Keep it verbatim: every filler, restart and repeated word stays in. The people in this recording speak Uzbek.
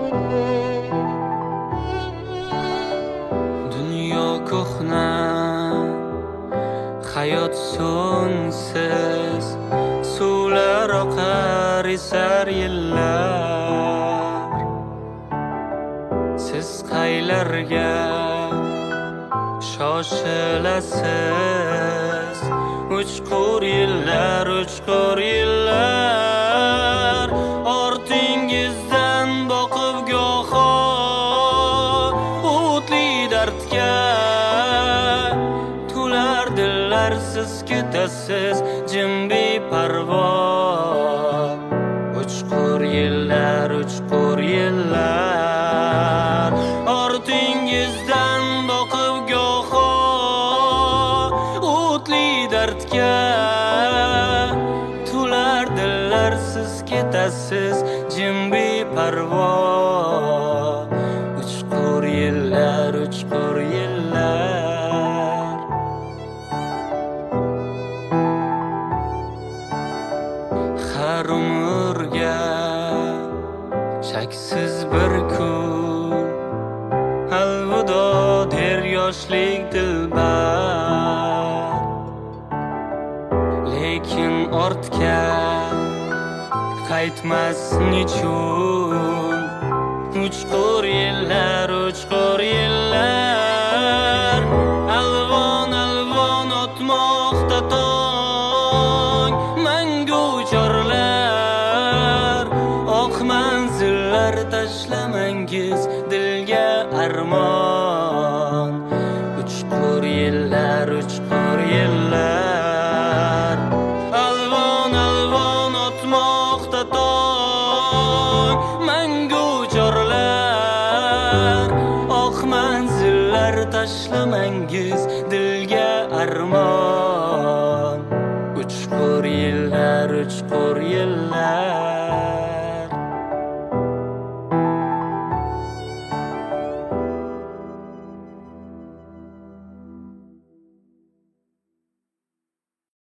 Dunyo ko'hna, hayot so'ngsiz, suvlar oqar esar yillar. Siz qaylarga shoshilasiz? Uchqur yillar, uchqur yillar. Ortingizdan boqib goho o'tli dardga to'lar dillar. Siz ketasiz jim beparvo. Uchqur yillar, uchqur yillar. Ortingizdan boqib goho o'tli dardga to'lar dillar. Siz ketasiz jim beparvo. Uchqur yillar, uchqur yillar. Har umrga shaksiz bir kun alvido der yoshlik dilbar. Lekin ortga qaytmas nechun? Uchqur yillar, uchqur yillar. Alvon alvon o'tmoqda tong, mangu chorlar. Oq manzillar tashlamangiz dilga armon. Uchqur yillar, uchqur yillar. Alvon alvon o'tmoqda tong, mangu chorlar. Oq manzillar tashlamangiz dilga armon. Uchqur yillar, uchqur yillar.